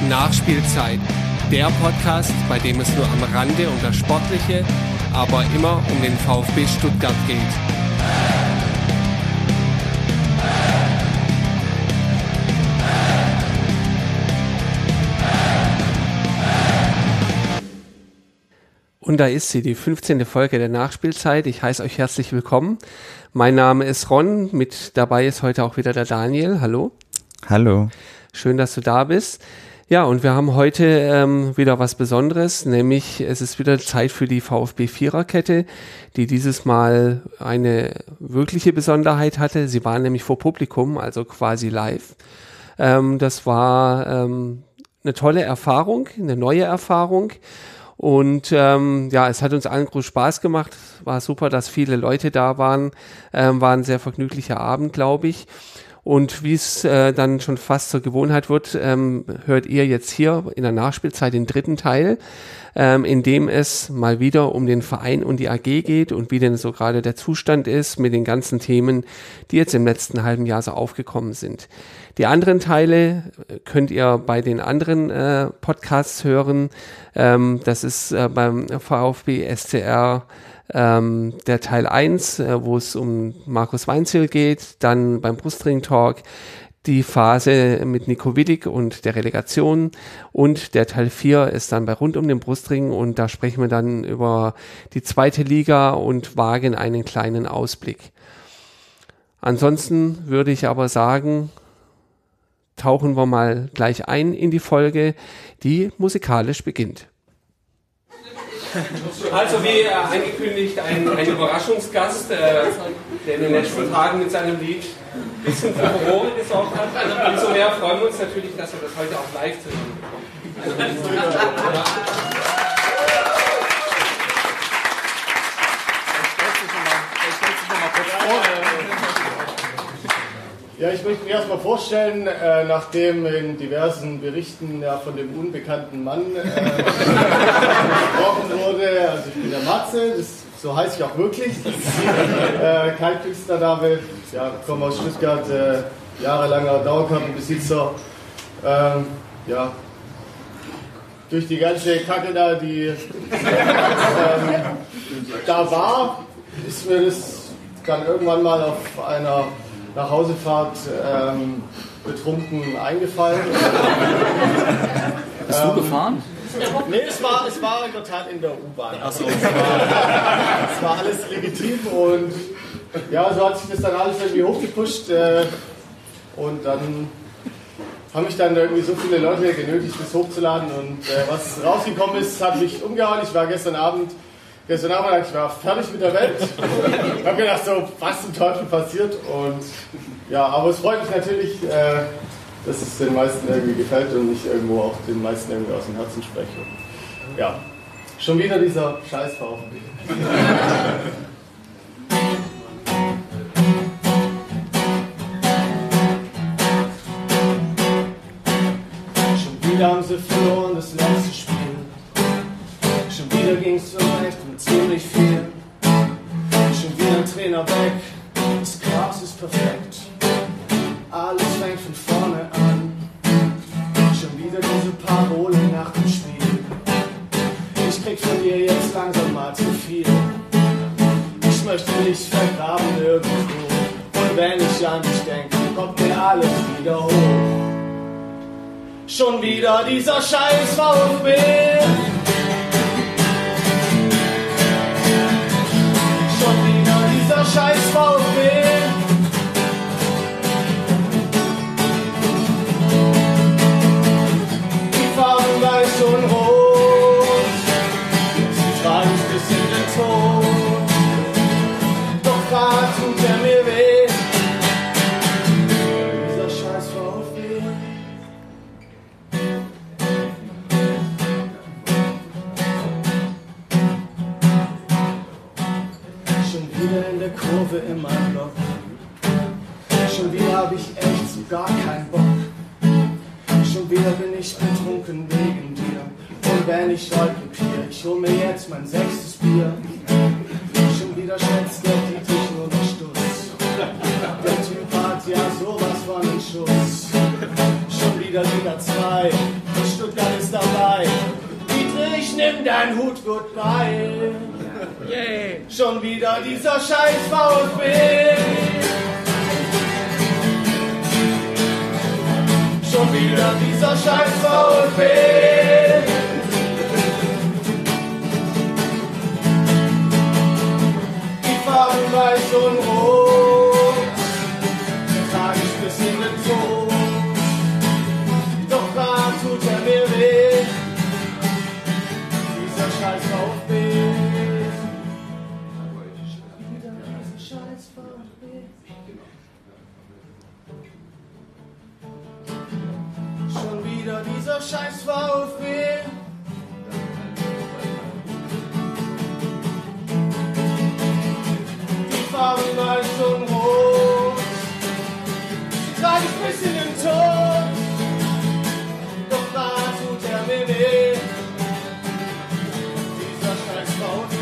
Nachspielzeit, der Podcast, bei dem es nur am Rande um das Sportliche, aber immer um den VfB Stuttgart geht. Und da ist sie, die 15. Folge der Nachspielzeit. Ich heiße euch herzlich willkommen. Mein Name ist Ron, mit dabei ist heute auch wieder der Daniel. Hallo. Hallo. Schön, dass du da bist. Ja, und wir haben heute wieder was Besonderes, nämlich es ist wieder Zeit für die VfB Viererkette, die dieses Mal eine wirkliche Besonderheit hatte. Sie waren nämlich vor Publikum, also quasi live. Das war eine tolle Erfahrung, eine neue Erfahrung. Und ja, es hat uns allen groß Spaß gemacht. War super, dass viele Leute da waren. War ein sehr vergnüglicher Abend, glaube ich. Und wie es dann schon fast zur Gewohnheit wird, hört ihr jetzt hier in der Nachspielzeit den dritten Teil, in dem es mal wieder um den Verein und die AG geht und wie denn so gerade der Zustand ist mit den ganzen Themen, die jetzt im letzten halben Jahr so aufgekommen sind. Die anderen Teile könnt ihr bei den anderen Podcasts hören. Das ist beim VfB SCR der Teil 1, wo es um Markus Weinzierl geht, dann beim Brustring Talk die Phase mit Nico Willig und der Relegation und der Teil 4 ist dann bei Rund um den Brustring und da sprechen wir dann über die zweite Liga und wagen einen kleinen Ausblick. Ansonsten würde ich aber sagen, tauchen wir mal gleich ein in die Folge, die musikalisch beginnt. Also wie angekündigt, ein Überraschungsgast, der in den letzten Tagen mit seinem Lied ein bisschen für Furore gesorgt hat. Umso mehr freuen wir uns natürlich, dass wir das heute auch live zu hören bekommen. Ja, ich möchte mich erstmal vorstellen, nachdem in diversen Berichten ja von dem unbekannten Mann gesprochen wurde. Also ich bin der Matze, so heiße ich auch wirklich. Kein Künstlername, ja, komme aus Stuttgart, jahrelanger Dauerkartenbesitzer. Ja, durch die ganze Kacke da, die da war, ist mir das dann irgendwann mal auf einer Nachhausefahrt betrunken eingefallen. Bist du gefahren? Nee, es war in der Tat in der U-Bahn. Ach so. Es war alles legitim und ja, so hat sich das dann alles irgendwie hochgepusht und dann haben mich dann irgendwie so viele Leute genötigt, das hochzuladen und was rausgekommen ist, hat mich umgehauen. Ich war gestern Abend, ich war fertig mit der Welt. Ich habe gedacht, so, was zum Teufel passiert? Und ja, aber es freut mich natürlich, dass es den meisten irgendwie gefällt und ich irgendwo auch den meisten irgendwie aus dem Herzen spreche. Und, ja, schon wieder dieser scheiß VfB. Schon wieder haben sie verloren, das letzte Spiel. Schon wieder ging's vielleicht um ziemlich viel. Schon wieder ein Trainer weg, das Gras ist perfekt. Alles fängt von vorne an. Schon wieder diese Parole nach dem Spiel. Ich krieg von dir jetzt langsam mal zu viel. Ich möchte mich vergraben irgendwo. Und wenn ich an dich denke, kommt mir alles wieder hoch. Schon wieder dieser scheiß VfB. Dieser scheiß VfB. Die Farben weiß und rot, sie tragen bis in den Tod. Doch grad tut er mir weh, dieser scheiß VfB. Wieder in der Kurve in meinem Block. Schon wieder hab ich echt so gar keinen Bock. Schon wieder bin ich betrunken wegen dir. Und wenn ich heute pier, ich hol mir jetzt mein 6. Bier. Schon wieder schätzt der Dietrich nur noch Stuss. Der Typ hat ja sowas von einen Schuss. Schon wieder wieder Liga 2. Und Stuttgart ist dabei. Dietrich, nimm dein Hut, goodbye. Yeah. Schon wieder dieser scheiß VfB. Schon wieder dieser scheiß VfB. Die Farben weiß und rot, trage ich bis in den Tod. Doch da tut er mir weh, dieser scheiß VfB. Wieder dieser scheiß VfB. Schon wieder dieser scheiß VfB. Die Farben weiß und rot, die trage ich bis in den Tod. Doch da tut er mir weh, dieser scheiß VfB.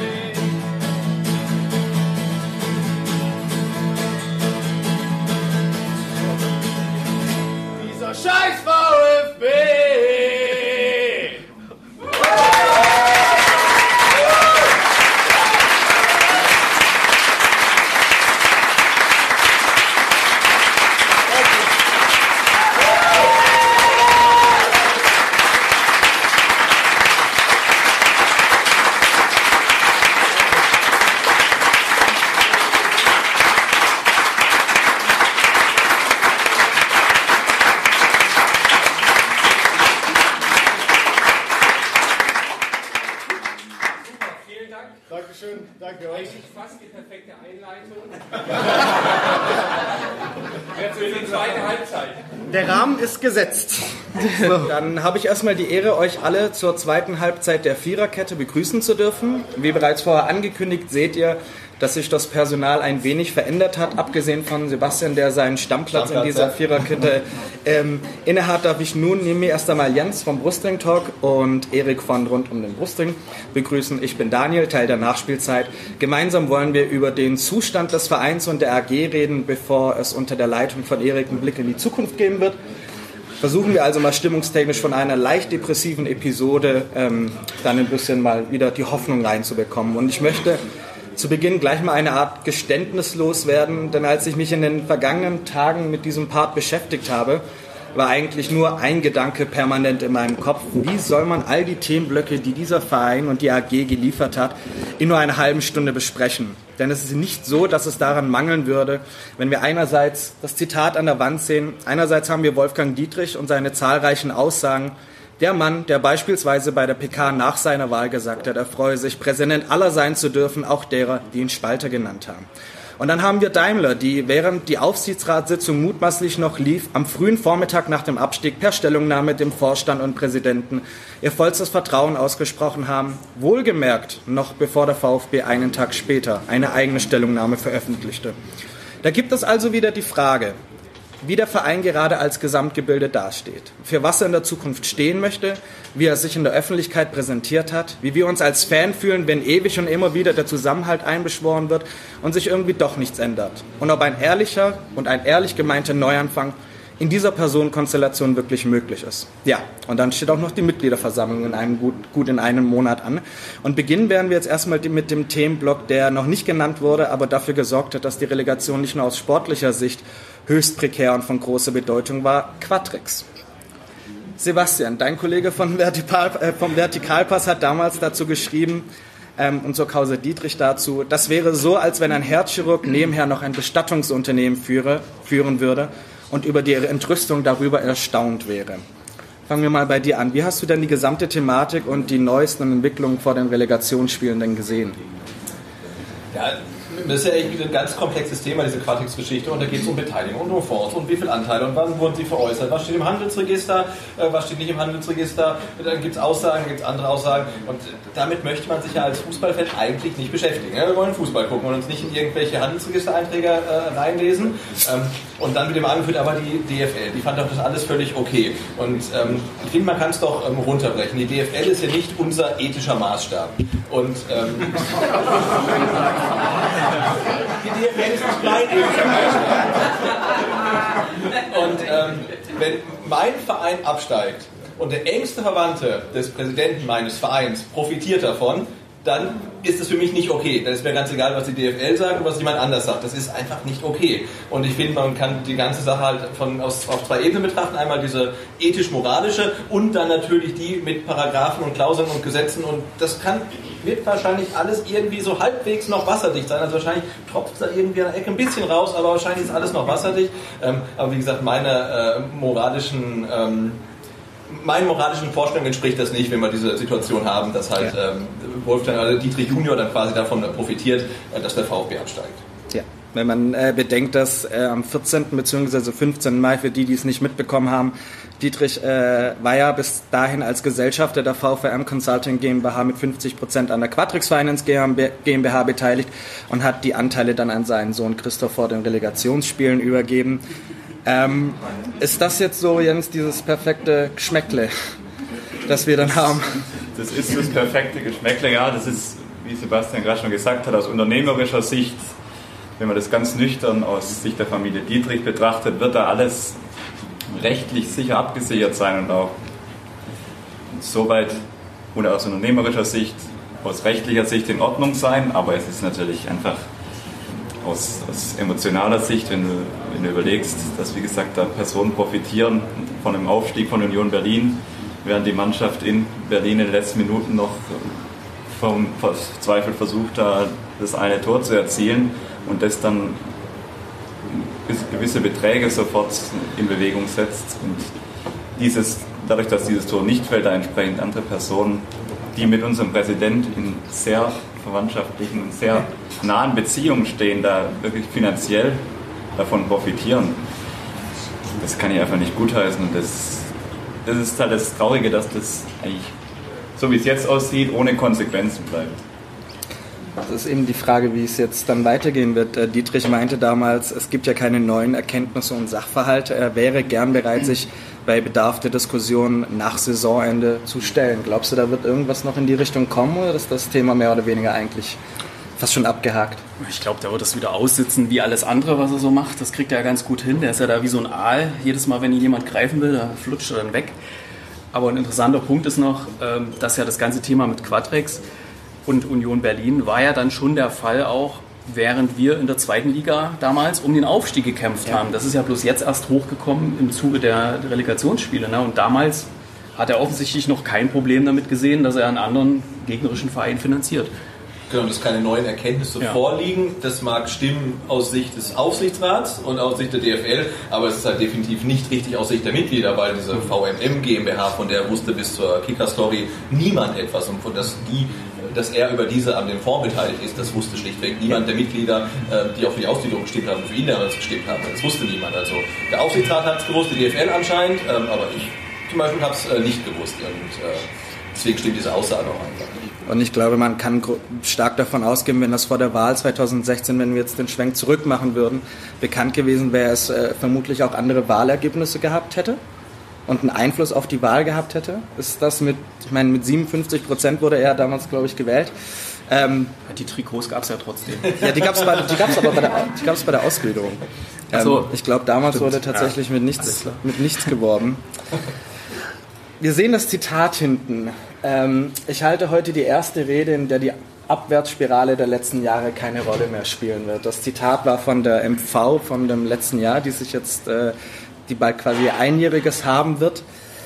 Dieser scheiß VfB. Dankeschön, danke euch. Eigentlich fast die perfekte Einleitung. Jetzt für die zweite Halbzeit. Der Rahmen ist gesetzt. So. Dann habe ich erstmal die Ehre, euch alle zur zweiten Halbzeit der Viererkette begrüßen zu dürfen. Wie bereits vorher angekündigt, seht ihr, dass sich das Personal ein wenig verändert hat. Abgesehen von Sebastian, der seinen Stammplatz in dieser Viererkette innehat, darf ich nun neben mir erst einmal Jens vom Brustring Talk und Erik von Rund um den Brustring begrüßen. Ich bin Daniel, Teil der Nachspielzeit. Gemeinsam wollen wir über den Zustand des Vereins und der AG reden, bevor es unter der Leitung von Erik einen Blick in die Zukunft geben wird. Versuchen wir also mal stimmungstechnisch von einer leicht depressiven Episode dann ein bisschen mal wieder die Hoffnung reinzubekommen. Und ich möchte zu Beginn gleich mal eine Art Geständnis loswerden, denn als ich mich in den vergangenen Tagen mit diesem Part beschäftigt habe, war eigentlich nur ein Gedanke permanent in meinem Kopf. Wie soll man all die Themenblöcke, die dieser Verein und die AG geliefert hat, in nur einer halben Stunde besprechen? Denn es ist nicht so, dass es daran mangeln würde, wenn wir einerseits das Zitat an der Wand sehen, einerseits haben wir Wolfgang Dietrich und seine zahlreichen Aussagen. Der Mann, der beispielsweise bei der PK nach seiner Wahl gesagt hat, er freue sich, Präsident aller sein zu dürfen, auch derer, die ihn Spalter genannt haben. Und dann haben wir Daimler, die während die Aufsichtsratssitzung mutmaßlich noch lief, am frühen Vormittag nach dem Abstieg per Stellungnahme dem Vorstand und Präsidenten ihr vollstes Vertrauen ausgesprochen haben, wohlgemerkt noch bevor der VfB einen Tag später eine eigene Stellungnahme veröffentlichte. Da gibt es also wieder die Frage, wie der Verein gerade als Gesamtgebilde dasteht, für was er in der Zukunft stehen möchte, wie er sich in der Öffentlichkeit präsentiert hat, wie wir uns als Fan fühlen, wenn ewig und immer wieder der Zusammenhalt einbeschworen wird und sich irgendwie doch nichts ändert. Und ob ein ehrlicher und ein ehrlich gemeinter Neuanfang in dieser Personenkonstellation wirklich möglich ist. Ja, und dann steht auch noch die Mitgliederversammlung in einem Monat an. Und beginnen werden wir jetzt erstmal mit dem Themenblock, der noch nicht genannt wurde, aber dafür gesorgt hat, dass die Relegation nicht nur aus sportlicher Sicht höchst prekär und von großer Bedeutung war, Quatrix. Sebastian, dein Kollege vom Vertikalpass hat damals dazu geschrieben, und zur Causa Dietrich dazu, das wäre so, als wenn ein Herzchirurg nebenher noch ein Bestattungsunternehmen führen würde und über die Entrüstung darüber erstaunt wäre. Fangen wir mal bei dir an. Wie hast du denn die gesamte Thematik und die neuesten Entwicklungen vor den Relegationsspielen denn gesehen? Ja, das ist ja echt ein ganz komplexes Thema, diese Quatrix-Geschichte, und da geht es um Beteiligung und um Fonds und wie viele Anteile und wann wurden sie veräußert, was steht im Handelsregister, was steht nicht im Handelsregister, dann gibt es Aussagen, gibt es andere Aussagen, und damit möchte man sich ja als Fußballfan eigentlich nicht beschäftigen. Wir wollen Fußball gucken und uns nicht in irgendwelche Handelsregistereinträge reinlesen, und dann wird immer angeführt, aber die DFL, die fand doch das alles völlig okay, und ich finde, man kann es doch runterbrechen. Die DFL ist ja nicht unser ethischer Maßstab, und die DFL ist nicht mein ethischer Maßstab. Und mein Verein absteigt und der engste Verwandte des Präsidenten meines Vereins profitiert davon, dann ist es für mich nicht okay. Dann ist mir ganz egal, was die DFL sagt und was jemand anders sagt. Das ist einfach nicht okay. Und ich finde, man kann die ganze Sache halt auf zwei Ebenen betrachten. Einmal diese ethisch-moralische und dann natürlich die mit Paragraphen und Klauseln und Gesetzen. Und das wird wahrscheinlich alles irgendwie so halbwegs noch wasserdicht sein. Also wahrscheinlich tropft es da irgendwie an der Ecke ein bisschen raus, aber wahrscheinlich ist alles noch wasserdicht. Aber wie gesagt, meinen moralischen Vorstellungen entspricht das nicht, wenn wir diese Situation haben, dass halt Wolfgang, also Dietrich Junior dann quasi davon profitiert, dass der VfB absteigt. Ja, wenn man bedenkt, dass am 14. bzw. 15. Mai, für die es nicht mitbekommen haben, Dietrich war ja bis dahin als Gesellschafter der VVM Consulting GmbH mit 50% an der Quatrix Finance GmbH beteiligt und hat die Anteile dann an seinen Sohn Christoph vor den Relegationsspielen übergeben. Ist das jetzt so, Jens, dieses perfekte Geschmäckle, das wir dann haben? Das ist das perfekte Geschmäckle, ja. Das ist, wie Sebastian gerade schon gesagt hat, aus unternehmerischer Sicht, wenn man das ganz nüchtern aus Sicht der Familie Dietrich betrachtet, wird da alles rechtlich sicher abgesichert sein und auch soweit und aus unternehmerischer Sicht, aus rechtlicher Sicht in Ordnung sein, aber es ist natürlich einfach aus emotionaler Sicht, wenn du überlegst, dass, wie gesagt, da Personen profitieren von dem Aufstieg von Union Berlin, während die Mannschaft in Berlin in den letzten Minuten noch vom Zweifel versucht, da das eine Tor zu erzielen und das dann gewisse Beträge sofort in Bewegung setzt. Und dadurch, dass dieses Tor nicht fällt, da entsprechend andere Personen, die mit unserem Präsident in sehr verwandtschaftlichen und sehr nahen Beziehungen stehen, da wirklich finanziell davon profitieren. Das kann ich einfach nicht gutheißen. Und das ist halt das Traurige, dass das eigentlich, so wie es jetzt aussieht, ohne Konsequenzen bleibt. Das ist eben die Frage, wie es jetzt dann weitergehen wird. Dietrich meinte damals, es gibt ja keine neuen Erkenntnisse und Sachverhalte. Er wäre gern bereit, sich bei Bedarf der Diskussion nach Saisonende zu stellen. Glaubst du, da wird irgendwas noch in die Richtung kommen oder ist das Thema mehr oder weniger eigentlich fast schon abgehakt? Ich glaube, der wird das wieder aussitzen wie alles andere, was er so macht. Das kriegt er ja ganz gut hin. Der ist ja da wie so ein Aal. Jedes Mal, wenn ihn jemand greifen will, da flutscht er dann weg. Aber ein interessanter Punkt ist noch, dass ja das ganze Thema mit Quatrix und Union Berlin war ja dann schon der Fall auch, während wir in der zweiten Liga damals um den Aufstieg gekämpft haben. Das ist ja bloß jetzt erst hochgekommen im Zuge der Relegationsspiele. Ne? Und damals hat er offensichtlich noch kein Problem damit gesehen, dass er einen anderen gegnerischen Verein finanziert. Genau, dass keine neuen Erkenntnisse vorliegen. Das mag stimmen aus Sicht des Aufsichtsrats und aus Sicht der DFL, aber es ist halt definitiv nicht richtig aus Sicht der Mitglieder, weil diese VMM GmbH, von der wusste bis zur Kicker-Story niemand etwas und von dass er über diese an dem Fonds beteiligt ist, das wusste schlichtweg niemand der Mitglieder, die auch für die Ausgliederung gestimmt haben, für ihn damals gestimmt haben. Das wusste niemand. Also der Aufsichtsrat hat es gewusst, die DFL anscheinend, aber ich zum Beispiel habe es nicht gewusst. Und deswegen stimmt diese Aussage auch einfach nicht. Und ich glaube, man kann stark davon ausgehen, wenn das vor der Wahl 2016, wenn wir jetzt den Schwenk zurück machen würden, bekannt gewesen wäre, es vermutlich auch andere Wahlergebnisse gehabt hätte und einen Einfluss auf die Wahl gehabt hätte. Ist das mit 57% wurde er damals, glaube ich, gewählt. Die Trikots gab es ja trotzdem. Ja, die gab es aber bei der Ausgliederung. So. Ich glaube, damals wurde tatsächlich mit nichts geworben. Wir sehen das Zitat hinten. Ich halte heute die erste Rede, in der die Abwärtsspirale der letzten Jahre keine Rolle mehr spielen wird. Das Zitat war von der MV von dem letzten Jahr, die sich jetzt, die bald quasi Einjähriges haben wird.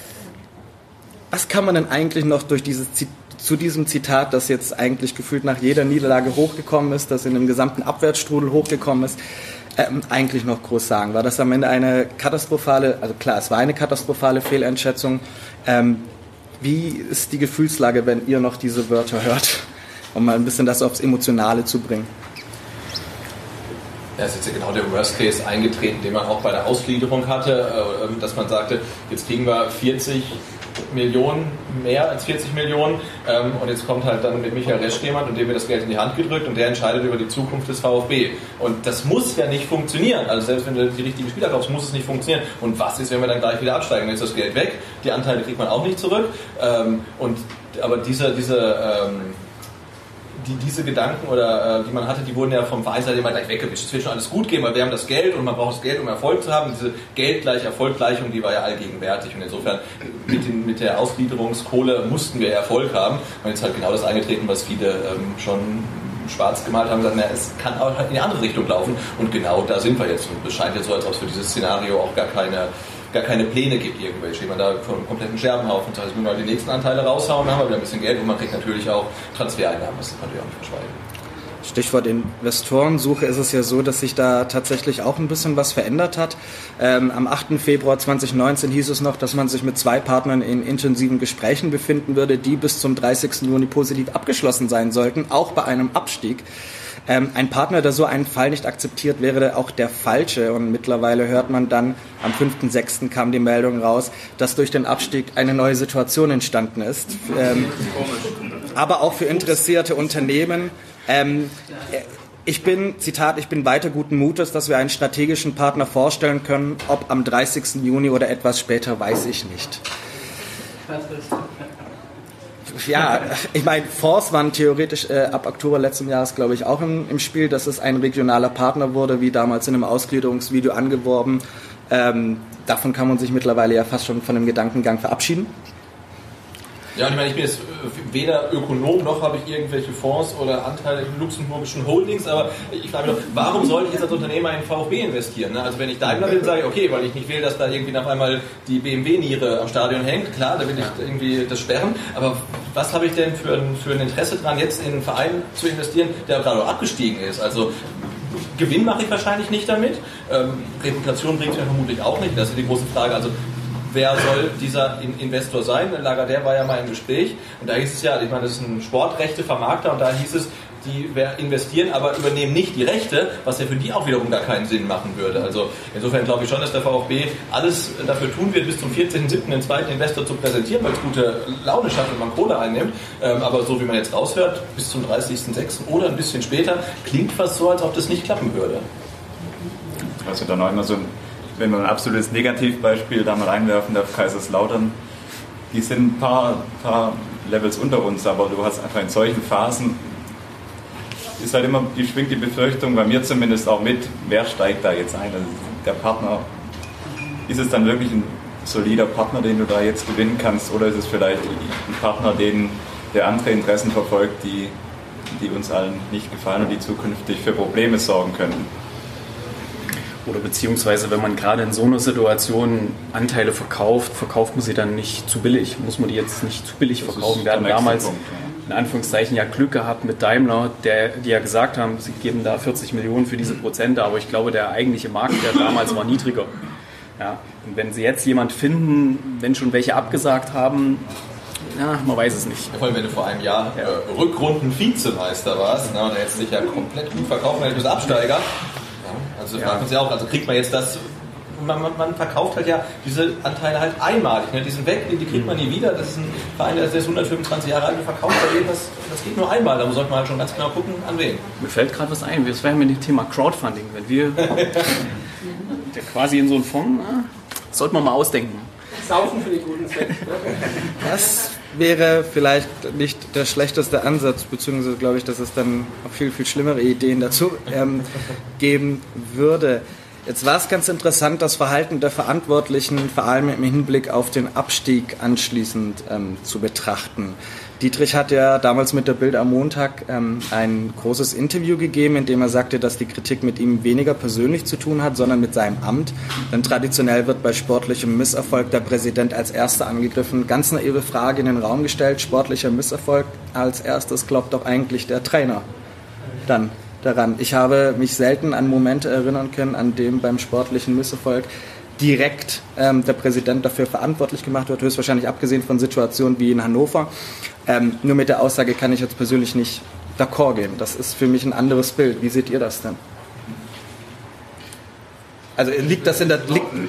Was kann man denn eigentlich noch zu diesem Zitat, das jetzt eigentlich gefühlt nach jeder Niederlage hochgekommen ist, das in dem gesamten Abwärtsstrudel hochgekommen ist, eigentlich noch groß sagen? War das am Ende eine katastrophale, also klar, es war eine katastrophale Fehleinschätzung. Wie ist die Gefühlslage, wenn ihr noch diese Wörter hört, um mal ein bisschen das aufs Emotionale zu bringen? Ja, es ist jetzt genau der Worst Case eingetreten, den man auch bei der Ausgliederung hatte, dass man sagte, jetzt kriegen wir 40 Millionen, mehr als 40 Millionen und jetzt kommt halt dann mit Michael Resch jemand und dem wird das Geld in die Hand gedrückt und der entscheidet über die Zukunft des VfB. Und das muss ja nicht funktionieren. Also selbst wenn du die richtigen Spieler kaufst, muss es nicht funktionieren. Und was ist, wenn wir dann gleich wieder absteigen? Dann ist das Geld weg, die Anteile kriegt man auch nicht zurück. Aber diese diese Gedanken oder die man hatte, die wurden ja vom Vereinsleiter immer gleich weggewischt. Es wird schon alles gut gehen, weil wir haben das Geld und man braucht das Geld, um Erfolg zu haben. Diese Geld gleich Erfolg-Gleichung, die war ja allgegenwärtig und insofern mit der Ausgliederungskohle mussten wir Erfolg haben. Und jetzt halt genau das eingetreten, was viele schon schwarz gemalt haben, gesagt, es kann auch in die andere Richtung laufen und genau da sind wir jetzt. Und es scheint jetzt so, als ob es für dieses Szenario auch gar keine Pläne gibt irgendwelche. Steht man da vor einem kompletten Scherbenhaufen. Das heißt, wir müssen halt die nächsten Anteile raushauen, dann haben wir wieder ein bisschen Geld und man kriegt natürlich auch Transfereinnahmen, das kann man auch nicht verschweigen. Stichwort Investorensuche ist es ja so, dass sich da tatsächlich auch ein bisschen was verändert hat. Am 8. Februar 2019 hieß es noch, dass man sich mit 2 Partnern in intensiven Gesprächen befinden würde, die bis zum 30. Juni positiv abgeschlossen sein sollten, auch bei einem Abstieg. Ein Partner, der so einen Fall nicht akzeptiert, wäre auch der falsche. Und mittlerweile hört man dann, am 5.6. kam die Meldung raus, dass durch den Abstieg eine neue Situation entstanden ist. Aber auch für interessierte Unternehmen. Ich bin weiter guten Mutes, dass wir einen strategischen Partner vorstellen können. Ob am 30. Juni oder etwas später, weiß ich nicht. Ja, ich meine, Force waren theoretisch ab Oktober letzten Jahres, glaube ich, auch im Spiel, dass es ein regionaler Partner wurde, wie damals in einem Ausgliederungsvideo angeworben. Davon kann man sich mittlerweile ja fast schon von dem Gedankengang verabschieden. Ja, und ich meine, ich bin jetzt weder Ökonom, noch habe ich irgendwelche Fonds oder Anteile in luxemburgischen Holdings, aber ich frage mich doch, warum sollte ich jetzt als Unternehmer in VfB investieren? Ne? Also wenn ich Daimler will, sage ich, okay, weil ich nicht will, dass da irgendwie auf einmal die BMW-Niere am Stadion hängt, klar, da will ich irgendwie das sperren, aber was habe ich denn für ein Interesse dran, jetzt in einen Verein zu investieren, der gerade auch abgestiegen ist? Also Gewinn mache ich wahrscheinlich nicht damit, Reputation bringt es mir vermutlich auch nicht, das ist die große Frage, also wer soll dieser Investor sein? Lagardère war ja mal im Gespräch und da hieß es ja, ich meine, das ist ein Sportrechtevermarkter und da hieß es, die investieren, aber übernehmen nicht die Rechte, was ja für die auch wiederum gar keinen Sinn machen würde. Also insofern glaube ich schon, dass der VfB alles dafür tun wird, bis zum 14.07. den zweiten Investor zu präsentieren, weil es gute Laune schafft und man Kohle einnimmt. Aber so wie man jetzt raushört, bis zum 30.06. oder ein bisschen später, klingt fast so, als ob das nicht klappen würde. Also dann auch immer so wenn man ein absolutes Negativbeispiel da mal einwerfen darf, Kaiserslautern, die sind ein paar Levels unter uns, aber du hast einfach in solchen Phasen, ist halt immer, schwingt die Befürchtung, bei mir zumindest auch mit, wer steigt da jetzt ein? Also der Partner, ist es dann wirklich ein solider Partner, den du da jetzt gewinnen kannst, oder ist es vielleicht ein Partner, der andere Interessen verfolgt, die uns allen nicht gefallen und die zukünftig für Probleme sorgen könnten? Oder beziehungsweise, wenn man gerade in so einer Situation Anteile verkauft man sie dann nicht zu billig. Muss man die jetzt nicht zu billig verkaufen. Wir hatten damals in Anführungszeichen ja Glück gehabt mit Daimler, die ja gesagt haben, sie geben da 40 Millionen für diese Prozente, aber ich glaube, der eigentliche Marktwert damals war niedriger. Ja, und wenn sie jetzt jemand finden, wenn schon welche abgesagt haben, ja, man weiß es nicht. Vor allem, wenn du vor einem Jahr Rückrunden-Vizemeister warst, und der jetzt dich ja komplett gut verkaufen, weil du bist Absteiger. Also fragt man sich auch, also kriegt man jetzt das, man verkauft halt ja diese Anteile halt einmalig, ne? Die sind weg, die kriegt man nie wieder, das ist ein Verein, der ist 125 Jahre alt und verkauft bei denen, das geht nur einmal, da sollte man halt schon ganz genau gucken, an wen. Mir fällt gerade was ein, das wäre mit dem Thema Crowdfunding, wenn wir quasi in so einen Fonds, sollte man mal ausdenken. Saufen für die guten Zwecke. Das wäre vielleicht nicht der schlechteste Ansatz, beziehungsweise glaube ich, dass es dann auch viel, viel schlimmere Ideen dazu geben würde. Jetzt war es ganz interessant, das Verhalten der Verantwortlichen, vor allem im Hinblick auf den Abstieg anschließend zu betrachten. Dietrich hat ja damals mit der Bild am Montag ein großes Interview gegeben, in dem er sagte, dass die Kritik mit ihm weniger persönlich zu tun hat, sondern mit seinem Amt. Denn traditionell wird bei sportlichem Misserfolg der Präsident als Erster angegriffen. Ganz naive Frage in den Raum gestellt, sportlicher Misserfolg als erstes glaubt doch eigentlich der Trainer dann daran. Ich habe mich selten an Momente erinnern können, an dem beim sportlichen Misserfolg direkt der Präsident dafür verantwortlich gemacht wird, höchstwahrscheinlich abgesehen von Situationen wie in Hannover. Nur mit der Aussage kann ich jetzt persönlich nicht d'accord gehen. Das ist für mich ein anderes Bild. Wie seht ihr das denn? Also liegt das in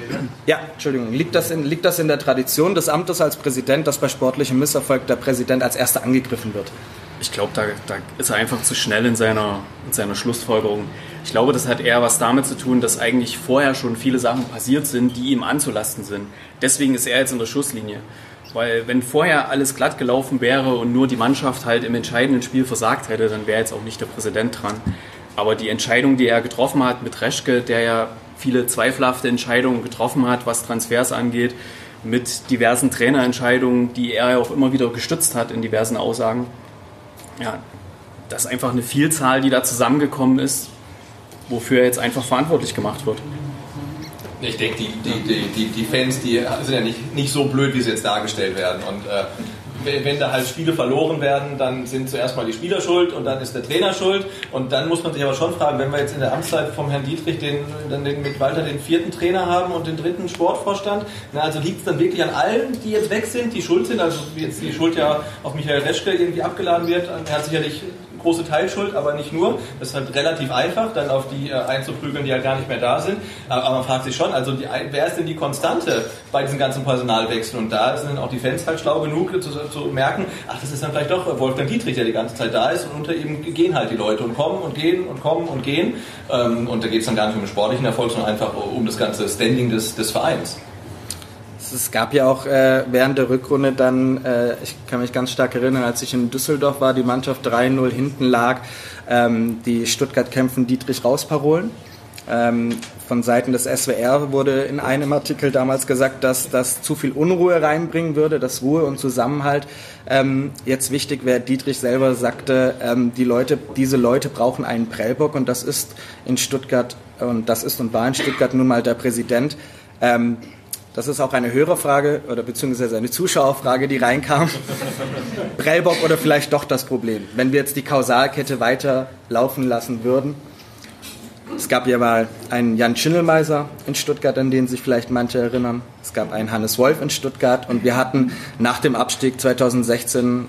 der Tradition des Amtes als Präsident, dass bei sportlichem Misserfolg der Präsident als Erster angegriffen wird? Ich glaube, da ist er einfach zu schnell in seiner Schlussfolgerung. Ich glaube, das hat eher was damit zu tun, dass eigentlich vorher schon viele Sachen passiert sind, die ihm anzulasten sind. Deswegen ist er jetzt in der Schusslinie. Weil wenn vorher alles glatt gelaufen wäre und nur die Mannschaft halt im entscheidenden Spiel versagt hätte, dann wäre jetzt auch nicht der Präsident dran. Aber die Entscheidung, die er getroffen hat mit Reschke, der ja viele zweifelhafte Entscheidungen getroffen hat, was Transfers angeht, mit diversen Trainerentscheidungen, die er ja auch immer wieder gestützt hat in diversen Aussagen. Ja, das ist einfach eine Vielzahl, die da zusammengekommen ist, wofür er jetzt einfach verantwortlich gemacht wird. Ich denke, die Fans, die sind ja nicht so blöd, wie sie jetzt dargestellt werden. Und wenn da halt Spiele verloren werden, dann sind zuerst mal die Spieler schuld und dann ist der Trainer schuld. Und dann muss man sich aber schon fragen, wenn wir jetzt in der Amtszeit vom Herrn Dietrich mit Walter den 4. Trainer haben und den 3. Sportvorstand, also liegt es dann wirklich an allen, die jetzt weg sind, die schuld sind? Also wie jetzt die Schuld ja auf Michael Reschke irgendwie abgeladen wird. Er hat sicherlich große Teilschuld, aber nicht nur. Das ist halt relativ einfach, dann auf die einzuprügeln, die halt gar nicht mehr da sind. Aber man fragt sich schon, also wer ist denn die Konstante bei diesen ganzen Personalwechseln? Und da sind dann auch die Fans halt schlau genug zu merken, ach, das ist dann vielleicht doch Wolfgang Dietrich, der die ganze Zeit da ist und unter ihm gehen halt die Leute und kommen und gehen und kommen und gehen. Und da geht es dann gar nicht um den sportlichen Erfolg, sondern einfach um das ganze Standing des Vereins. Es gab ja auch während der Rückrunde dann, ich kann mich ganz stark erinnern, als ich in Düsseldorf war, die Mannschaft 3-0 hinten lag, die Stuttgart-Kämpfen Dietrich rausparolen. Von Seiten des SWR wurde in einem Artikel damals gesagt, dass das zu viel Unruhe reinbringen würde, dass Ruhe und Zusammenhalt jetzt wichtig wäre. Dietrich selber sagte, diese Leute brauchen einen Prellbock und das ist in Stuttgart und war in Stuttgart nun mal der Präsident. Das ist auch eine Hörerfrage oder beziehungsweise eine Zuschauerfrage, die reinkam. Prellbock oder vielleicht doch das Problem, wenn wir jetzt die Kausalkette weiter laufen lassen würden. Es gab ja mal einen Jan Schindelmeiser in Stuttgart, an den sich vielleicht manche erinnern. Es gab einen Hannes Wolf in Stuttgart und wir hatten nach dem Abstieg 2016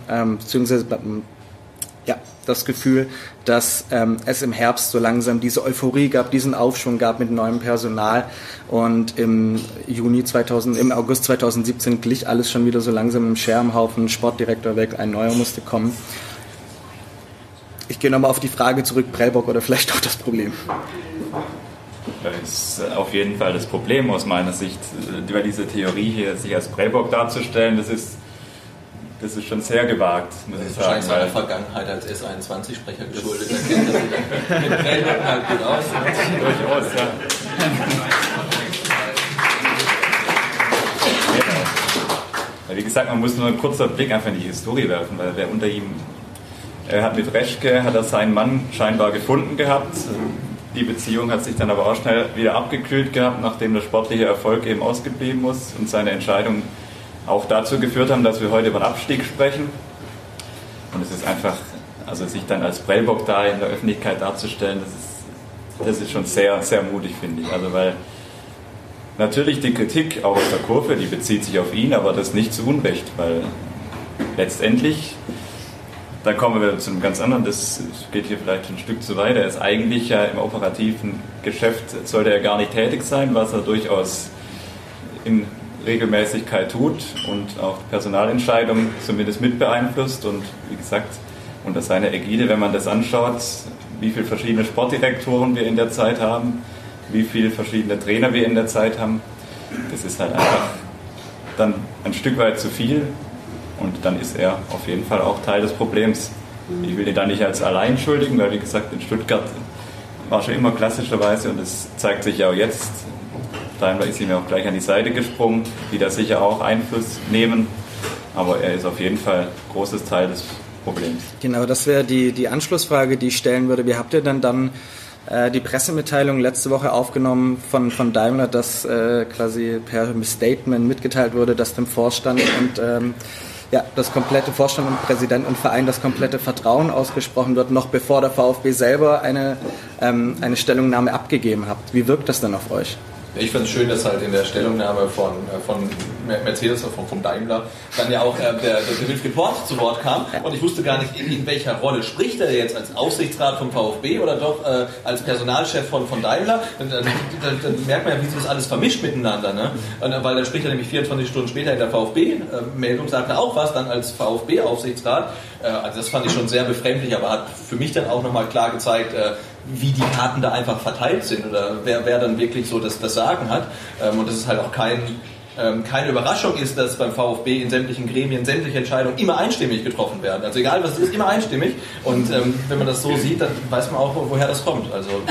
das Gefühl, dass es im Herbst so langsam diese Euphorie gab, diesen Aufschwung gab mit neuem Personal und im August 2017 glich alles schon wieder so langsam im Scherbenhaufen, Sportdirektor weg, ein neuer musste kommen. Ich gehe nochmal auf die Frage zurück, Prellbock oder vielleicht doch das Problem? Das ist auf jeden Fall das Problem aus meiner Sicht, über diese Theorie hier, sich als Prellbock darzustellen, das ist schon sehr gewagt, muss ich sagen. Wahrscheinlich seiner Vergangenheit als S21-Sprecher geschuldet. Er kennt das mit Prellbock halt gut aus. Durchaus, ja. Wie gesagt, man muss nur einen kurzen Blick einfach in die Historie werfen, weil wer unter ihm mit Reschke hat er seinen Mann scheinbar gefunden gehabt. Die Beziehung hat sich dann aber auch schnell wieder abgekühlt gehabt, nachdem der sportliche Erfolg eben ausgeblieben ist und seine Entscheidung auch dazu geführt haben, dass wir heute über den Abstieg sprechen. Und es ist einfach, also sich dann als Prellbock da in der Öffentlichkeit darzustellen, das ist schon sehr, sehr mutig, finde ich. Also weil natürlich die Kritik auch aus der Kurve, die bezieht sich auf ihn, aber das nicht zu Unrecht, weil letztendlich, dann kommen wir zu einem ganz anderen, das geht hier vielleicht ein Stück zu weit, er ist eigentlich ja im operativen Geschäft, sollte er gar nicht tätig sein, was er durchaus in Regelmäßigkeit tut und auch Personalentscheidungen zumindest mit beeinflusst und wie gesagt, unter seiner Ägide, wenn man das anschaut, wie viele verschiedene Sportdirektoren wir in der Zeit haben, wie viele verschiedene Trainer wir in der Zeit haben, das ist halt einfach dann ein Stück weit zu viel und dann ist er auf jeden Fall auch Teil des Problems. Ich will ihn da nicht als allein schuldigen, weil wie gesagt in Stuttgart war schon immer klassischerweise und das zeigt sich ja auch jetzt. Daimler ist ihm ja auch gleich an die Seite gesprungen, die da sicher auch Einfluss nehmen. Aber er ist auf jeden Fall ein großes Teil des Problems. Genau, das wäre die Anschlussfrage, die ich stellen würde. Wie habt ihr denn dann die Pressemitteilung letzte Woche aufgenommen von Daimler, dass quasi per Statement mitgeteilt wurde, dass dem Vorstand und das komplette Vorstand und Präsident und Verein das komplette Vertrauen ausgesprochen wird, noch bevor der VfB selber eine Stellungnahme abgegeben hat. Wie wirkt das denn auf euch? Ich finde es schön, dass halt in der Stellungnahme von Mercedes, von Daimler, dann ja auch der Wilfried Port zu Wort kam. Und ich wusste gar nicht, in welcher Rolle spricht er jetzt, als Aufsichtsrat vom VfB oder doch als Personalchef von Daimler. Dann merkt man ja, wie sich das alles vermischt miteinander. Ne? Weil dann spricht er nämlich 24 Stunden später in der VfB-Meldung, sagt er auch was, dann als VfB-Aufsichtsrat. Also das fand ich schon sehr befremdlich, aber hat für mich dann auch nochmal klar gezeigt, wie die Karten da einfach verteilt sind oder wer dann wirklich so das Sagen hat. Und das ist halt auch kein keine Überraschung ist, dass beim VfB in sämtlichen Gremien sämtliche Entscheidungen immer einstimmig getroffen werden. Also egal was es ist, immer einstimmig. Und wenn man das so sieht, dann weiß man auch, woher das kommt.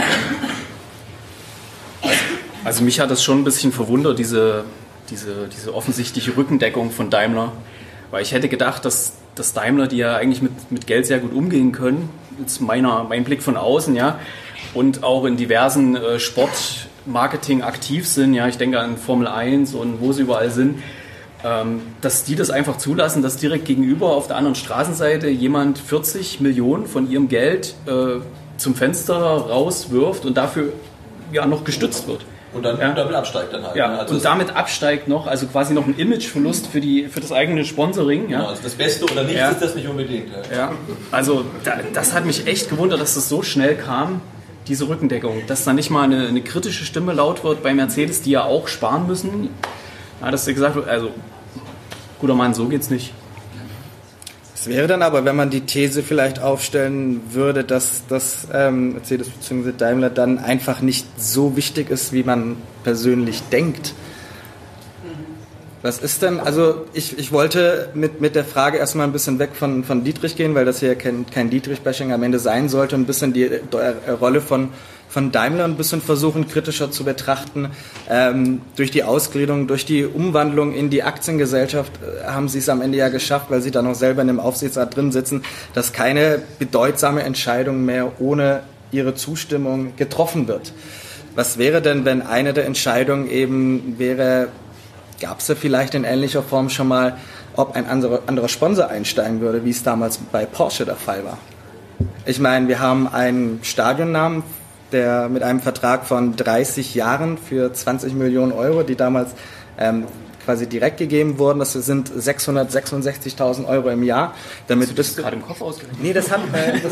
Also mich hat das schon ein bisschen verwundert, diese offensichtliche Rückendeckung von Daimler. Weil ich hätte gedacht, dass Daimler, die ja eigentlich mit Geld sehr gut umgehen können, jetzt mein Blick von außen, ja, und auch in diversen Sportmarketing aktiv sind, ja, ich denke an Formel 1 und wo sie überall sind, dass die das einfach zulassen, dass direkt gegenüber auf der anderen Straßenseite jemand 40 Millionen von ihrem Geld zum Fenster rauswirft und dafür ja noch gestützt wird. Und dann damit absteigt dann halt. Ja, also und damit absteigt noch, also quasi noch ein Imageverlust für das eigene Sponsoring. Ja. Genau, also das Beste oder nichts ist das nicht unbedingt. Ja, also das hat mich echt gewundert, dass das so schnell kam, diese Rückendeckung. Dass da nicht mal eine kritische Stimme laut wird bei Mercedes, die ja auch sparen müssen. Ja, dass gesagt wird, also guter Mann, so geht's nicht. Es wäre dann aber, wenn man die These vielleicht aufstellen würde, dass Mercedes bzw. Daimler dann einfach nicht so wichtig ist, wie man persönlich denkt. Was ist denn, also ich wollte mit der Frage erstmal ein bisschen weg von Dietrich gehen, weil das hier kein Dietrich-Bashing am Ende sein sollte, ein bisschen die Rolle von Daimler ein bisschen versuchen, kritischer zu betrachten. Durch die Ausgliederung, durch die Umwandlung in die Aktiengesellschaft haben sie es am Ende ja geschafft, weil sie da noch selber in dem Aufsichtsrat drin sitzen, dass keine bedeutsame Entscheidung mehr ohne ihre Zustimmung getroffen wird. Was wäre denn, wenn eine der Entscheidungen eben wäre, gab es ja vielleicht in ähnlicher Form schon mal, ob ein anderer Sponsor einsteigen würde, wie es damals bei Porsche der Fall war? Ich meine, wir haben einen Stadionnamen, der mit einem Vertrag von 30 Jahren für 20 Millionen Euro, die damals quasi direkt gegeben wurden. Das sind 666.000 Euro im Jahr. Damit das gerade im Kopf ausgerechnet? Nee, das hat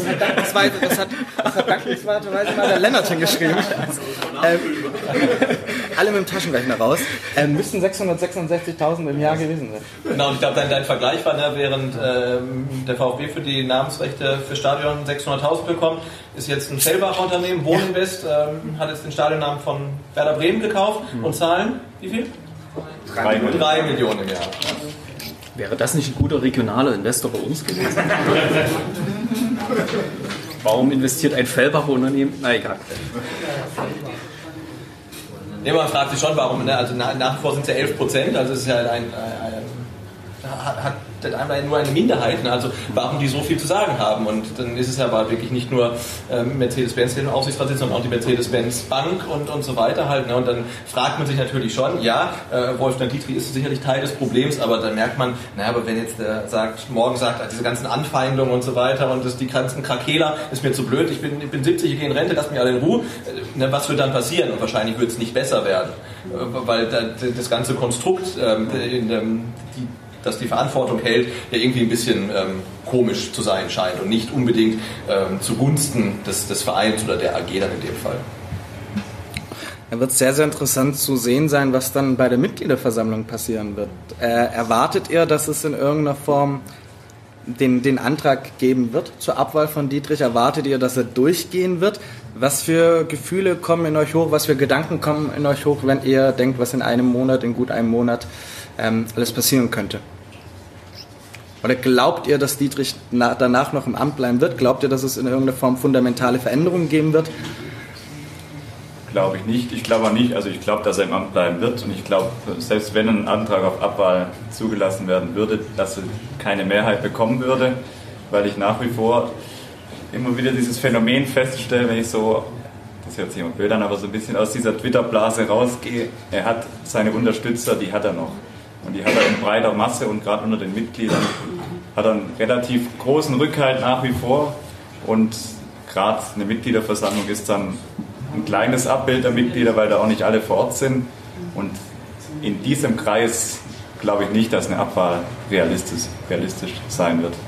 dankenswerterweise mal der Lennart hingeschrieben. Alle mit dem Taschenrechner raus. Müssten 666.000 im Jahr gewesen sein. Genau, und ich glaube, dein Vergleich war, während der VfB für die Namensrechte für Stadion 600.000 bekommt, ist jetzt ein Schellbacher Unternehmen, Wohninvest, hat jetzt den Stadionnamen von Werder Bremen gekauft und zahlen, wie viel? 3 Millionen im Jahr. Wäre das nicht ein guter regionaler Investor bei uns gewesen? Warum investiert ein Fellbacher Unternehmen? Na egal. Nee, man fragt sich schon, warum. Ne? Also nach wie vor sind es ja 11%, also es ist ja hat einmal nur eine Minderheit, ne? Also warum die so viel zu sagen haben. Und dann ist es ja aber wirklich nicht nur Mercedes-Benz, der im Aufsichtsrat sitzt, sondern auch die Mercedes-Benz Bank und so weiter halt. Ne? Und dann fragt man sich natürlich schon, ja, Wolfgang Dietrich ist sicherlich Teil des Problems, aber dann merkt man, naja, aber wenn jetzt der morgen sagt, diese ganzen Anfeindungen und so weiter und die ganzen Krakeler, ist mir zu blöd, ich bin 70, ich gehe in Rente, lasst mich alle in Ruhe, was wird dann passieren? Und wahrscheinlich wird es nicht besser werden, weil das ganze Konstrukt, dass die Verantwortung hält, ja irgendwie ein bisschen komisch zu sein scheint und nicht unbedingt zugunsten des Vereins oder der AG dann in dem Fall. Da wird es sehr, sehr interessant zu sehen sein, was dann bei der Mitgliederversammlung passieren wird. Erwartet ihr, dass es in irgendeiner Form den Antrag geben wird zur Abwahl von Dietrich? Erwartet ihr, dass er durchgehen wird? Was für Gefühle kommen in euch hoch, was für Gedanken kommen in euch hoch, wenn ihr denkt, was in gut einem Monat alles passieren könnte? Oder glaubt ihr, dass Dietrich danach noch im Amt bleiben wird? Glaubt ihr, dass es in irgendeiner Form fundamentale Veränderungen geben wird? Glaube ich nicht. Ich glaube auch nicht. Also ich glaube, dass er im Amt bleiben wird. Und ich glaube, selbst wenn ein Antrag auf Abwahl zugelassen werden würde, dass er keine Mehrheit bekommen würde, weil ich nach wie vor immer wieder dieses Phänomen feststelle, wenn ich so, das hört sich immer blöd an, aber so ein bisschen aus dieser Twitter-Blase rausgehe, er hat seine Unterstützer, die hat er noch. Und die hat er in breiter Masse und gerade unter den Mitgliedern hat er einen relativ großen Rückhalt nach wie vor. Und gerade eine Mitgliederversammlung ist dann ein kleines Abbild der Mitglieder, weil da auch nicht alle vor Ort sind. Und in diesem Kreis glaube ich nicht, dass eine Abwahl realistisch sein wird.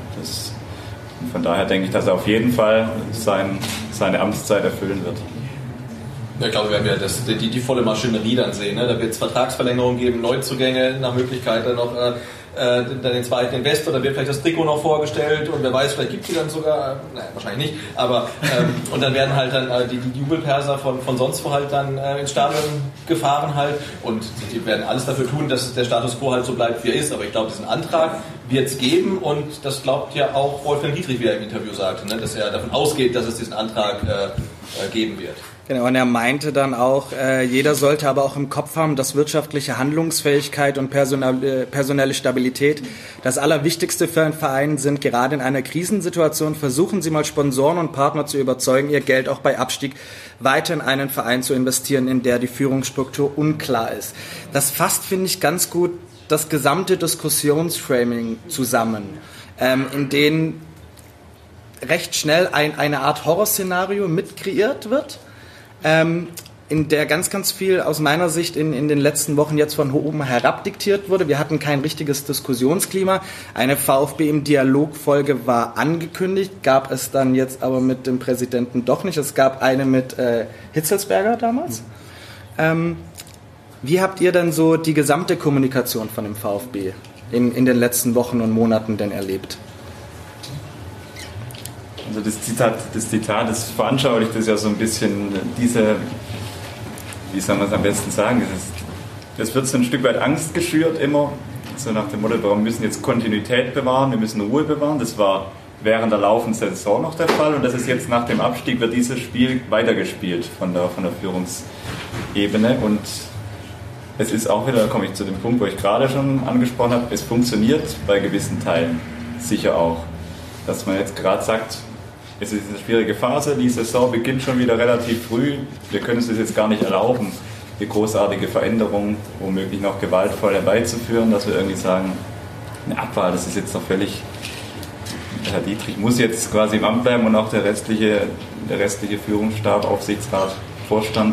Und von daher denke ich, dass er auf jeden Fall seine Amtszeit erfüllen wird. Ja, ich glaube, wir werden die volle Maschinerie dann sehen. Ne? Da wird es Vertragsverlängerungen geben, Neuzugänge, nach Möglichkeit dann noch dann den zweiten Investor, da wird vielleicht das Trikot noch vorgestellt und wer weiß, vielleicht gibt es die dann sogar, naja, wahrscheinlich nicht, aber und dann werden halt dann die Jubelperser von sonst wo halt dann ins Stadion gefahren halt und die werden alles dafür tun, dass der Status quo halt so bleibt, wie er ist, aber ich glaube, diesen Antrag wird es geben und das glaubt ja auch Wolfgang Dietrich, wie er im Interview sagte, ne? Dass er davon ausgeht, dass es diesen Antrag geben wird. Genau, und er meinte dann auch, jeder sollte aber auch im Kopf haben, dass wirtschaftliche Handlungsfähigkeit und personelle Stabilität das Allerwichtigste für einen Verein sind. Gerade in einer Krisensituation versuchen Sie mal Sponsoren und Partner zu überzeugen, ihr Geld auch bei Abstieg weiter in einen Verein zu investieren, in der die Führungsstruktur unklar ist. Das fasst, finde ich, ganz gut das gesamte Diskussionsframing zusammen, in dem recht schnell eine Art Horrorszenario mitkreiert wird, in der ganz, ganz viel aus meiner Sicht in den letzten Wochen jetzt von oben herab diktiert wurde. Wir hatten kein richtiges Diskussionsklima. Eine VfB im Dialog-Folge war angekündigt, gab es dann jetzt aber mit dem Präsidenten doch nicht. Es gab eine mit Hitzelsberger damals. Wie habt ihr denn so die gesamte Kommunikation von dem VfB in den letzten Wochen und Monaten denn erlebt? Also das Zitat, das veranschaulicht das ja so ein bisschen diese, wie soll man es am besten sagen, es wird so ein Stück weit Angst geschürt immer, so nach dem Motto, wir müssen jetzt Kontinuität bewahren, wir müssen Ruhe bewahren. Das war während der laufenden Saison noch der Fall und das ist jetzt nach dem Abstieg, wird dieses Spiel weitergespielt von der Führungsebene und es ist auch wieder, da komme ich zu dem Punkt, wo ich gerade schon angesprochen habe, es funktioniert bei gewissen Teilen sicher auch, dass man jetzt gerade sagt, es ist eine schwierige Phase, die Saison beginnt schon wieder relativ früh. Wir können es uns jetzt gar nicht erlauben, die großartige Veränderung, womöglich noch gewaltvoll herbeizuführen, dass wir irgendwie sagen, eine Abwahl, das ist jetzt doch völlig, Herr Dietrich muss jetzt quasi im Amt bleiben und auch der restliche Führungsstab, Aufsichtsrat, Vorstand.